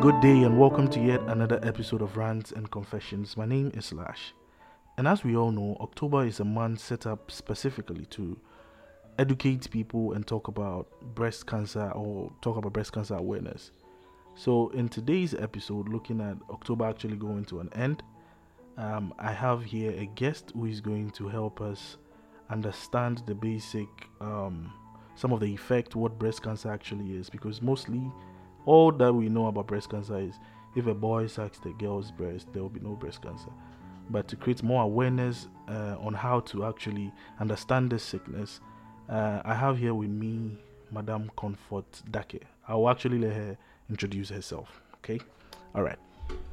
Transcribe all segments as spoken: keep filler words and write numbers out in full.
Good day and welcome to yet another episode of Rants and Confessions. My name is Lash, and as we all know, October is a month set up specifically to educate people and talk about breast cancer or talk about breast cancer awareness. So in today's episode, looking at October actually going to an end, um, I have here a guest who is going to help us understand the basic, um, some of the effect, what breast cancer actually is, because mostly all that we know about breast cancer is if a boy sucks the girl's breast, there will be no breast cancer. But to create more awareness uh, on how to actually understand this sickness, uh, I have here with me Madam Comfort Dake. I will actually let her introduce herself. Okay? All right.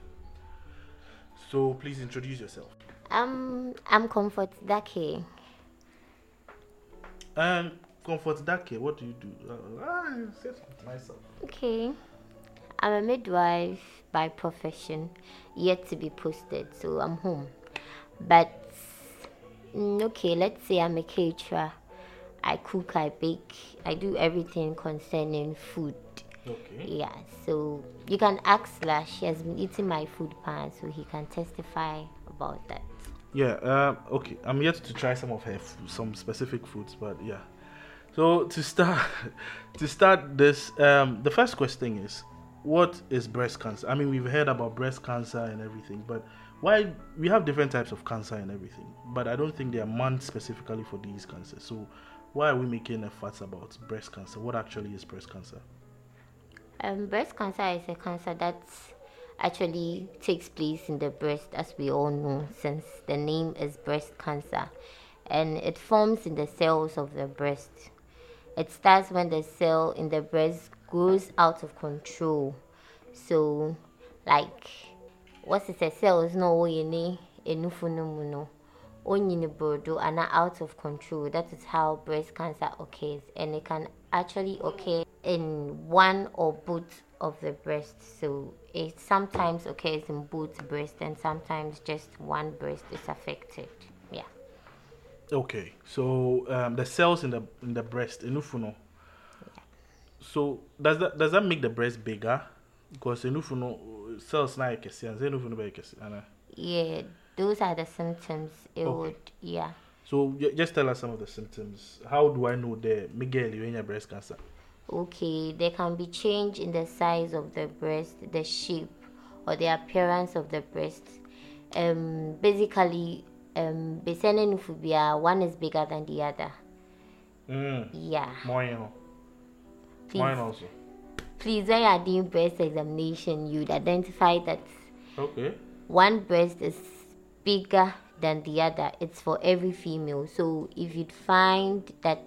So please introduce yourself. Um, I'm Comfort Dake. Um, Comfort Dake, what do you do? Uh, I said myself. Okay. I'm a midwife by profession, yet to be posted, so I'm home. But, mm, okay, let's say I'm a caterer. I cook, I bake, I do everything concerning food. Okay. Yeah, so you can ask Slash. He has been eating my food pan, so he can testify about that. Yeah, uh, okay. I'm yet to try some of her f- some specific foods, but yeah. So to start, to start this, um, the first question is, what is breast cancer? I mean, we've heard about breast cancer and everything, but why we have different types of cancer and everything, but I don't think they are meant specifically for these cancers. So why are we making a fuss about breast cancer? What actually is breast cancer? Um, breast cancer is a cancer that actually takes place in the breast, as we all know, since the name is breast cancer, and it forms in the cells of the breast. It starts when the cell in the breast grows out of control. So, like, what is a cell is no way no Onyinibodo are not out of control. That is how breast cancer occurs, and it can actually occur in one or both of the breasts. So it sometimes occurs in both breasts, and sometimes just one breast is affected. Yeah. Okay, so um, the cells in the in the breast, enufuno. So does that does that make the breast bigger? Because enufuno cells na ekesi, and enufuno be ekesi, ana. Yeah, those are the symptoms. It Okay. would, yeah. So j- just tell us some of the symptoms. How do I know the Miguel Uenya breast cancer? Okay, there can be change in the size of the breast, the shape, or the appearance of the breast. Um, basically, um, Besenenphobia, one is bigger than the other. Mm. Yeah. Mine. Please, Mine also. please, when you are doing breast examination, you'd identify that Okay. one breast is bigger than the other. It's for every female. So if you'd find that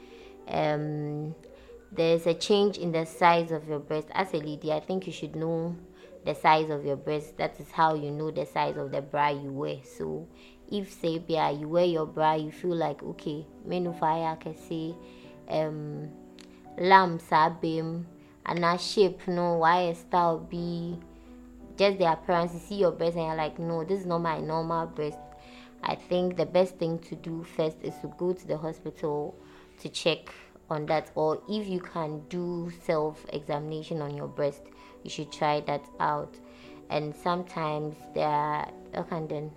um, there's a change in the size of your breast, as a lady, I think you should know the size of your breast. That is how you know the size of the bra you wear. So if say yeah, you wear your bra, you feel like okay, menufaya can see um lamb sabim and that shape no why style be just the appearance, you see your breast and you're like, no, this is not my normal breast. I think the best thing to do first is to go to the hospital to check on that, or if you can do self-examination on your breast, you should try that out. And sometimes there are okay, then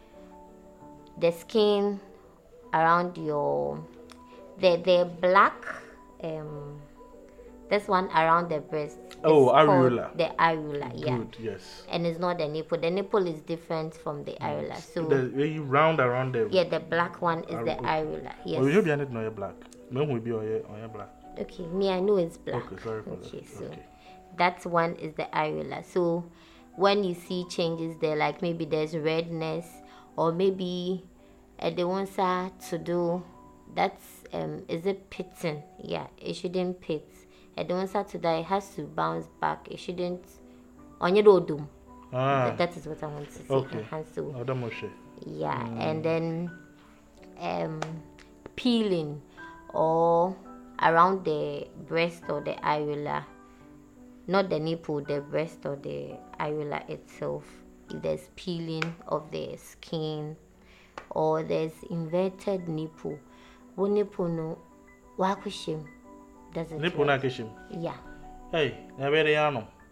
the skin around your the the black um this one around the breast. Oh, it's areola. called the areola, yeah. Good, yes. And it's not the nipple. The nipple is different from the areola. So The way you round around the. yeah, the black one is the Are- areola. Yes. Oh, you should be on it, no, you're black. Men will be on your, on your black. Okay, me I know it's black. Okay, sorry for Okay, that. so Okay. that one is the areola. So when you see changes there, like maybe there's redness, or maybe uh, they want her to do that's um is it pitting? Yeah, it shouldn't pit. And they want her to die, it has to bounce back. It shouldn't on your odum. Ah, That, that is what I want to say. okay. Uh-huh, so Other Moshe. yeah, and then um peeling or around the breast or the areola, not the nipple, the breast or the areola itself. If there's peeling of the skin or there's inverted nipple, one nipple no wakushim doesn't Nipple work. na kishim. Yeah. Hey, na very yano.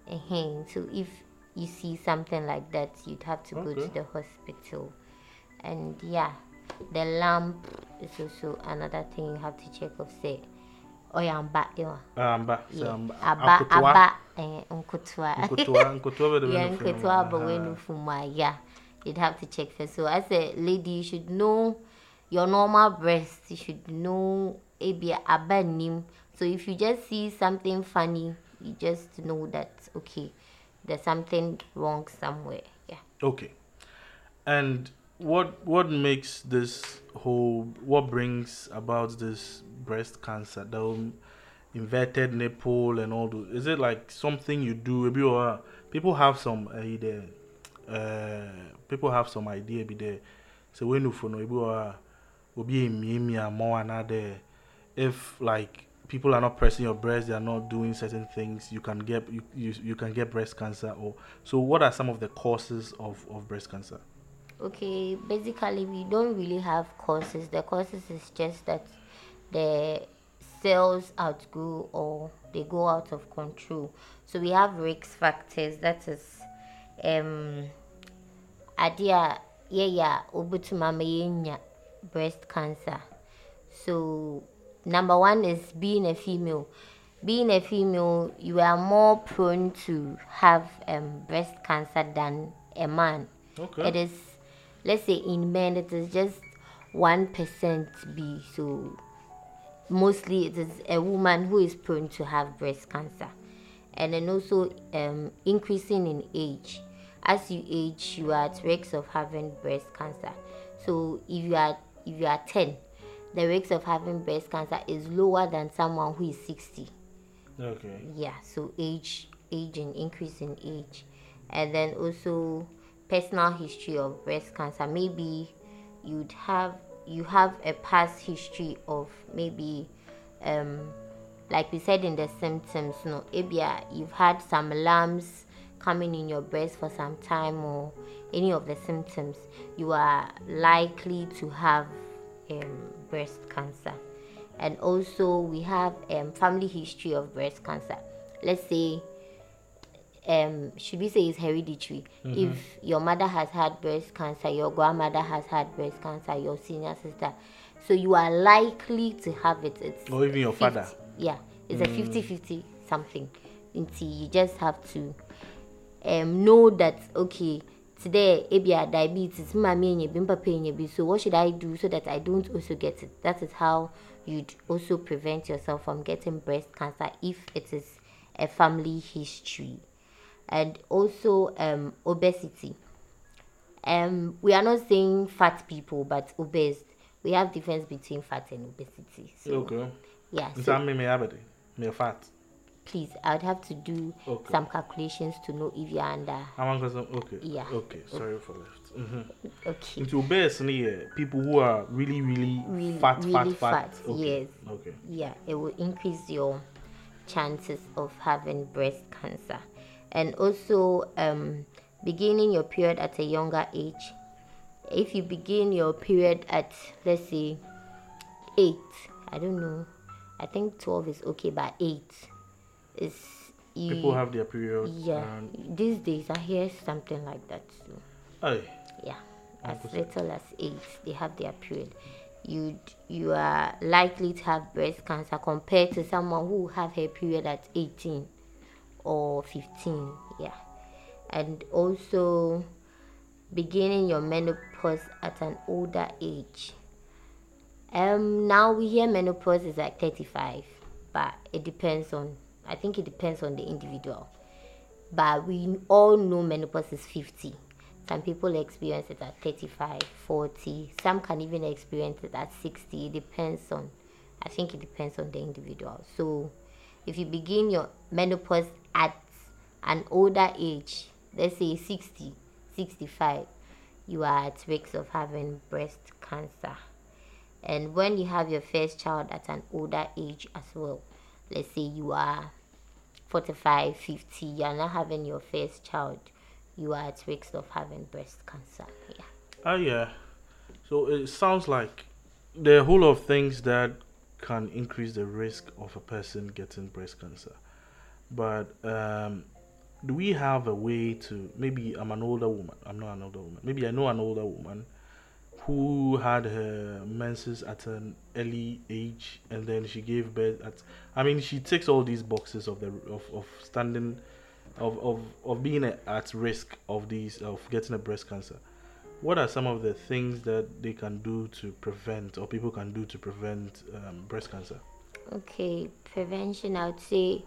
Uh-huh. So if you see something like that, you'd have to Okay. go to the hospital. And yeah, the lamp is also another thing you have to check of say. Oh yeah, I'm back. Yeah, Amba, say yeah. amba. Aba Akotoa. aba eh nkutwa. Nkotoa, nkotoa be the Yeah, menu for nkutwa but when you fuma, yeah. You'd have to check first. So as a lady, you should know your normal breast. You should know maybe aba nim. So if you just see something funny, you just know that okay, there's something wrong somewhere. Yeah. Okay. And what what makes this whole what brings about this breast cancer, the um, inverted nipple and all those? Is it like something you do? Maybe or people have some uh, idea, uh, people have some idea be there. So when you for no maybe or will be a more another. If like people are not pressing your breast, they are not doing certain things, you can get you, you, you can get breast cancer. Or so what are some of the causes of, of breast cancer? Okay, basically we don't really have causes. The causes is just that the cells outgrow or they go out of control. So we have risk factors. That is um adia yeah yeah obutumama breast cancer. So number one is being a female. Being a female, you are more prone to have um, breast cancer than a man. Okay. It is, let's say in men, it is just one percent B. So mostly it is a woman who is prone to have breast cancer. And then also um, increasing in age. As you age, you are at risk of having breast cancer. So if you are if you are ten, the risk of having breast cancer is lower than someone who is sixty. Okay. Yeah, so age, aging, increase in age. And then also personal history of breast cancer. Maybe you'd have you have a past history of maybe um like we said in the symptoms, no, maybe uh, you've had some lumps coming in your breast for some time or any of the symptoms, you are likely to have um, breast cancer. And also we have um, family history of breast cancer. Let's say um should we say it's hereditary. Mm-hmm. If your mother has had breast cancer, your grandmother has had breast cancer, your senior sister, so you are likely to have it. It's or even your fifty, father. Yeah, it's mm. a fifty-fifty something. Until you just have to um know that okay, today abia diabetes, mommy and papa, so what should I do so that I don't also get it? That is how you'd also prevent yourself from getting breast cancer if it is a family history. And also um obesity. Um we are not saying fat people, but obese. We have difference between fat and obesity. So, okay. Yeah. So me me have me fat. Please, I'd have to do okay. some calculations to know if you're under. Okay. Yeah. Okay. Sorry okay. for left. Mm-hmm. Okay. Into obese, people who are really, really, really fat, really fat, fat. fat. Okay. Yes. Okay. Yeah, it will increase your chances of having breast cancer. And also, um, beginning your period at a younger age. If you begin your period at, let's say, eight, I don't know, I think twelve is okay, but eight is you. People have their period. Yeah, and these days I hear something like that too. Oh. Yeah, as little as eight, they have their period. You you are likely to have breast cancer compared to someone who have her period at eighteen or fifteen. Yeah, and also beginning your menopause at an older age. Um, now we hear menopause is like thirty-five, but it depends on. I think it depends on the individual. But we all know menopause is fifty. Some people experience it at thirty-five, forty. Some can even experience it at sixty. It depends on. I think it depends on the individual. So, if you begin your menopause at an older age, let's say sixty, sixty-five, you are at risk of having breast cancer. And when you have your first child at an older age as well, let's say you are forty-five, fifty, you are not having your first child, you are at risk of having breast cancer. Yeah. Oh, yeah. So it sounds like there are a whole lot of things that can increase the risk of a person getting breast cancer. But um, do we have a way to, maybe I'm an older woman, I'm not an older woman, maybe I know an older woman who had her menses at an early age, and then she gave birth at, I mean, she ticks all these boxes of the of, of standing of, of, of being a, at risk of these of getting a breast cancer. What are some of the things that they can do to prevent, or people can do to prevent um, breast cancer? Okay, prevention, I would say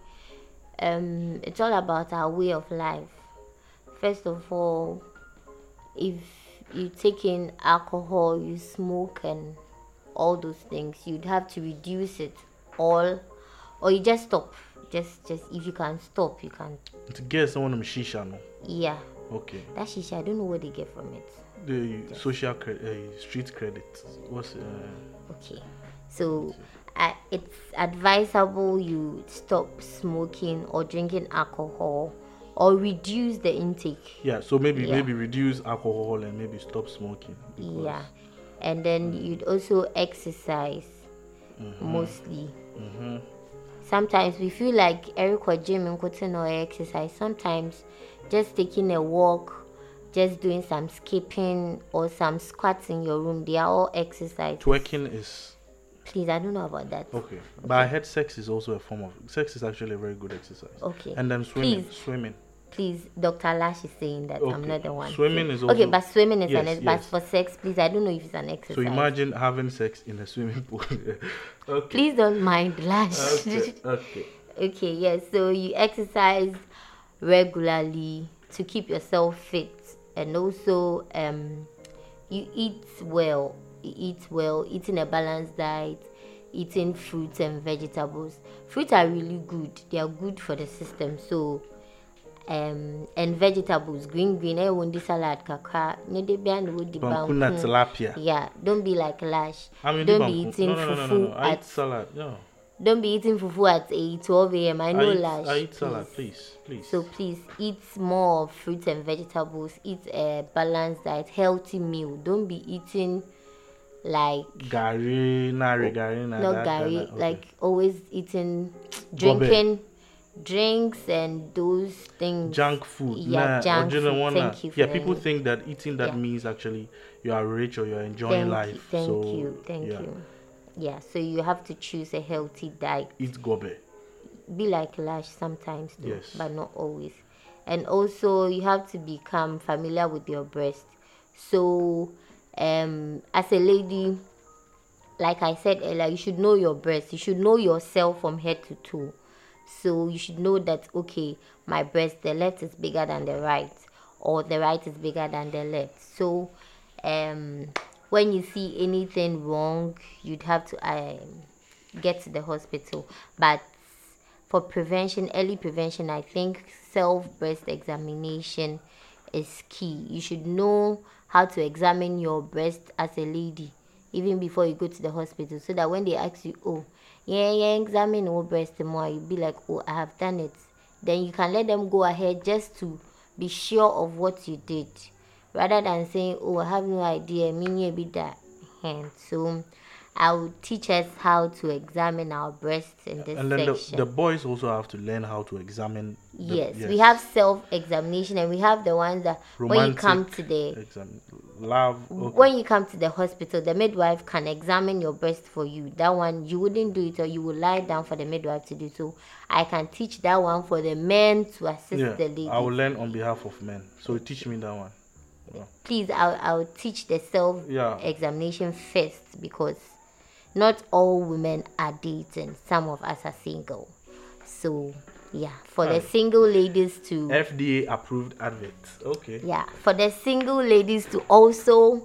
um, it's all about our way of life. First of all, if you take in alcohol, you smoke, and all those things, you'd have to reduce it all, or you just stop. Just, just if you can stop, you can. To get someone on shisha, no? Yeah. Okay. That shisha, I don't know what they get from it. The just. social cre- uh, street credit. What's uh... okay? So. Uh, it's advisable you stop smoking or drinking alcohol, or reduce the intake. Yeah, so maybe yeah. maybe reduce alcohol and maybe stop smoking. Yeah, and then mm. you'd also exercise mm-hmm. mostly. Mm-hmm. Sometimes we feel like Eric or Jim and Cotton or exercise. Sometimes just taking a walk, just doing some skipping or some squats in your room, they are all exercise. Twerking is. Please, I don't know about that. Okay. okay. But I heard sex is also a form of... Sex is actually a very good exercise. Okay. And then swimming. Please. Swimming. Please, Doctor Lash is saying that. Okay. I'm not the one. Swimming is also... Okay, but swimming is yes, an exercise. yes. But for sex, please, I don't know if it's an exercise. So imagine having sex in a swimming pool. Okay. Please don't mind Lash. Okay. Okay. Okay, yes. So you exercise regularly to keep yourself fit. And also, um, you eat well. Eat well, eating a balanced diet, eating fruits and vegetables. Fruits are really good. They are good for the system. So, um, and vegetables, green green. I want the salad, kaka. Bankuna tilapia. Yeah, don't be like Lash. I mean, don't be eating no, no, no, fufu no, no, no. I at eat salad. No. Don't be eating fufu at eight, twelve a.m. I know, I eat, Lash. I eat salad, please, please. So please eat more of fruits and vegetables. Eat a balanced diet, healthy meal. Don't be eating like gari, nari, gari, not that, gari, that, okay. Like always eating, drinking, Bobe. drinks and those things. Junk food. Yeah, nah, junk food. Wanna, Thank you. For yeah, people think that eating that yeah. means actually you are rich or you are enjoying thank life. You, thank so, you, thank yeah. you. Yeah, so you have to choose a healthy diet. Eat gobe. Be like Lash sometimes, though, yes. but not always. And also, you have to become familiar with your breast. So, um, as a lady, like I said earlier, you should know your breast. You should know yourself from head to toe. So you should know that, okay, my breast, the left is bigger than the right, or the right is bigger than the left. So, um, when you see anything wrong, you'd have to um, get to the hospital. But for prevention, early prevention, I think self-breast examination is key. You should know how to examine your breast as a lady, even before you go to the hospital, so that when they ask you, oh, yeah, yeah, examine your breast more, you'll be like, oh, I have done it. Then you can let them go ahead just to be sure of what you did, rather than saying, oh, I have no idea, me be that. So I will teach us how to examine our breasts in this and then section. The, the boys also have to learn how to examine. The, yes, yes, we have self-examination, and we have the ones that romantic when you come to the exam- love. Okay. When you come to the hospital, the midwife can examine your breast for you. That one you wouldn't do it, or you will lie down for the midwife to do. So I can teach that one for the men to assist yeah, the ladies. I will learn on behalf of men. So teach me that one. Yeah. Please, I'll, I'll teach the self yeah. examination first, because not all women are dating. Some of us are single. So, yeah, for right. the single ladies to... F D A approved adverts. Okay. Yeah, for the single ladies to also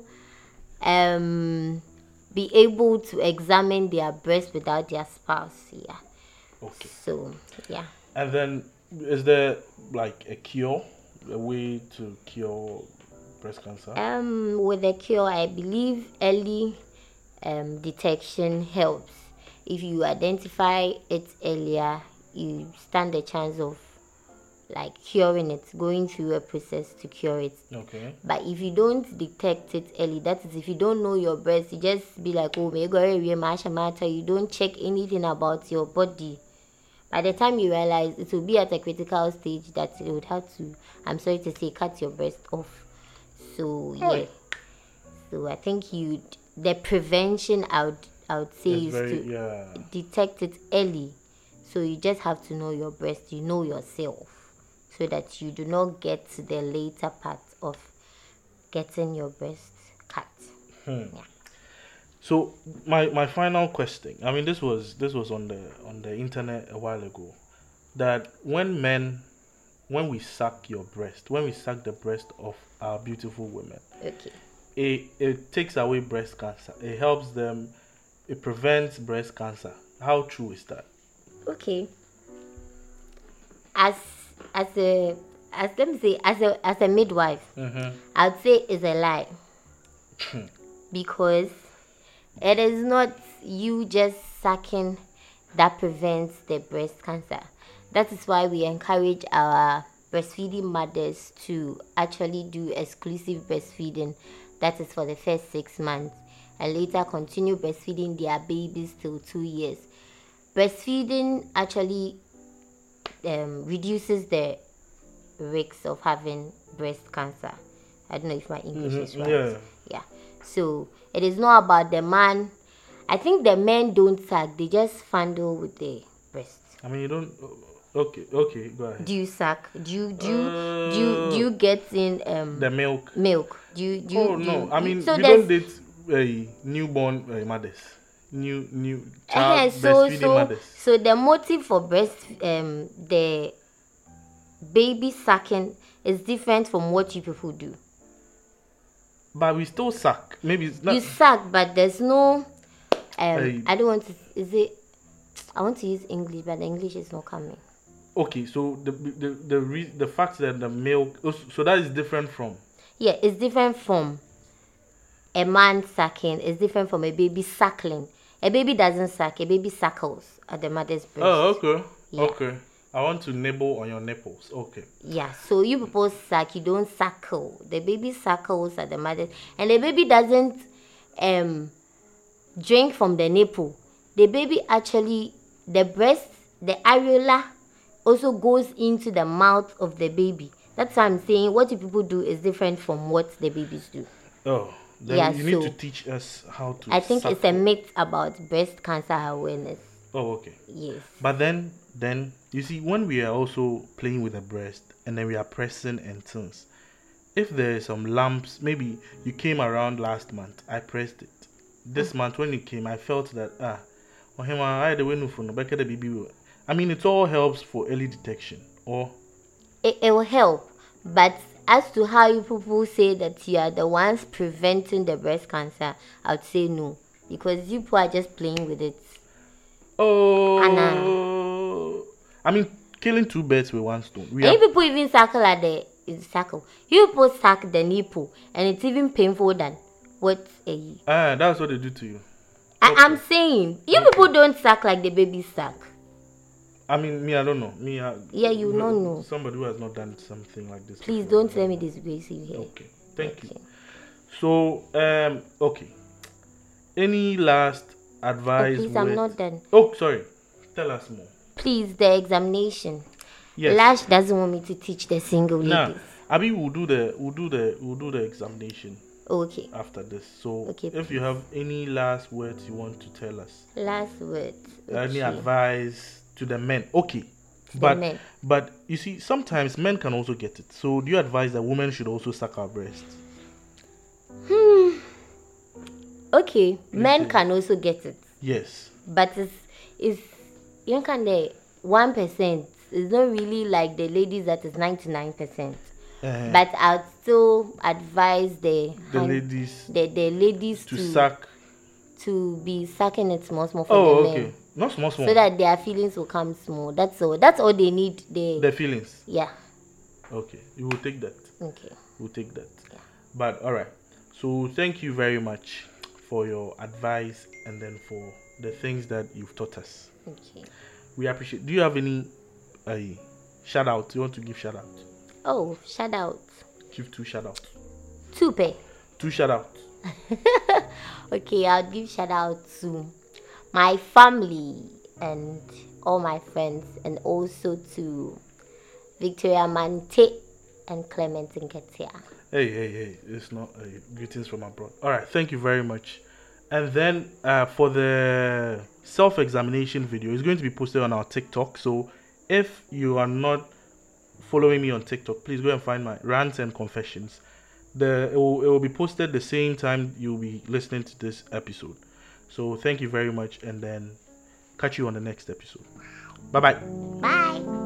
um be able to examine their breast without their spouse. Yeah. Okay. So, yeah. And then, is there like a cure, a way to cure breast cancer? Um, with a cure, I believe early um, detection helps. If you identify it earlier, you stand a chance of like curing it, going through a process to cure it. Okay. But if you don't detect it early, that is, if you don't know your breast, you just be like, oh, you don't check anything about your body By the time you realize, it will be at a critical stage that you would have to, I'm sorry to say, cut your breast off. So yeah. Right. So I think you the prevention I would I would say It's is very, to yeah. detect it early. So you just have to know your breast, you know yourself, so that you do not get to the later part of getting your breast cut. Hmm. Yeah. So my my final question. I mean, this was this was on the on the internet a while ago. That when men, when we suck your breast, when we suck the breast of our beautiful women, Okay. it it takes away breast cancer. It helps them. It prevents breast cancer. How true is that? Okay. As as a as let me say as a as a midwife, Mm-hmm. I'd say it's a lie. Because it is not you just sucking that prevents the breast cancer. That is why we encourage our breastfeeding mothers to actually do exclusive breastfeeding. That is for the first six months, and later continue breastfeeding their babies till two years. Breastfeeding actually um, reduces the risks of having breast cancer. I don't know if my English Mhm, is right. yeah. Yeah. So it is not about the man. I think the men don't suck. They just fondle with the breast. I mean, you don't. Okay, okay, go ahead. Do you suck? Do you do you, do you, do you get in um The milk. milk? Do you do you, Oh do no! you, I mean, so we there's- don't date uh, newborn uh, mothers, new new uh child so breastfeeding so mothers. so the motive for breast um the baby sucking is different from what you people do. But we still suck. Maybe it's not. You suck, but there's no um Hey. I don't want to is it I want to use English, but the English is not coming. Okay, so the the the re- the fact that the milk, oh, so that is different from. Yeah, it's different from a man sucking. It's different from a baby suckling. A baby doesn't suck. A baby suckles at the mother's breast. Oh, okay, Yeah. okay. I want to nibble on your nipples. Okay. Yeah, so you people suck, you don't suckle. The baby suckles at the mother, and the baby doesn't um drink from the nipple. The baby actually, the breast, the areola also goes into the mouth of the baby. That's why I'm saying what you people do is different from what the babies do. Oh, then Yeah, you need to so- teach us how to. I think it's a suckle. myth about breast cancer awareness. Oh, okay. Yes. But then, then you see, when we are also playing with the breast and then we are pressing and things, if there is some lumps, maybe you came around last month, I pressed it. This month when you came, I felt that ah, oh, him, I had the window for no back at the baby. I mean, it all helps for early detection. Or It, it will help, but as to how you people say that you are the ones preventing the breast cancer, I would say no, because you people are just playing with it. oh, I mean, killing two birds with one stone. We And are, you people even suckle at the is suckle. You people suck the nipple, and it's even painful than what a. ah, that's what they do to you. I, I'm saying you people don't suck like the baby suck. I mean, me, I don't know. Me, I, Yeah, you don't know. Somebody who has not done something like this. Please before. don't let me disgrace you here. Okay, thank Okay. you. So, um, okay. Any last Oh, advice? please, I'm words? not done. Oh, sorry. Tell us more. Please, the examination. Yes. Lash doesn't want me to teach the single Nah, ladies. Abi will do the we'll do the we'll do the examination Okay. after this. So, Okay, if you have any last words you want to tell us, Last words. any Okay. advice to the men? Okay. the But men. but you see, sometimes men can also get it. So, do you advise that women should also suck our breasts? Hmm. Okay, men Okay. can also get it, Yes. but it's it's you can the one percent. It's not really like the ladies that is ninety nine percent. Uh, But I'd still advise the the hand- ladies the, the ladies to to suck. to be sucking it small small for Oh, the okay. men, Not small, small. so that their feelings will come small. That's all. That's all they need. They the feelings. yeah. Okay, you will take that. Okay. We'll take that. Yeah. But all right. So thank you very much for your advice and then for the things that you've taught us. Okay. We appreciate. Do you have any uh, shout out? You want to give shout out? Oh, shout out. Give two shout out. Tupe. Two shout out. Okay, I'll give shout out to my family and all my friends, and also to Victoria Mante and Clement Nketia. Hey, hey, hey, it's not uh, greetings from abroad. All right, thank you very much. And then uh, for the self-examination video, it's going to be posted on our TikTok. So if you are not following me on TikTok, please go and find my Rants and Confessions. The it will, it will be posted the same time you'll be listening to this episode. So thank you very much, and then catch you on the next episode. Bye-bye. Bye.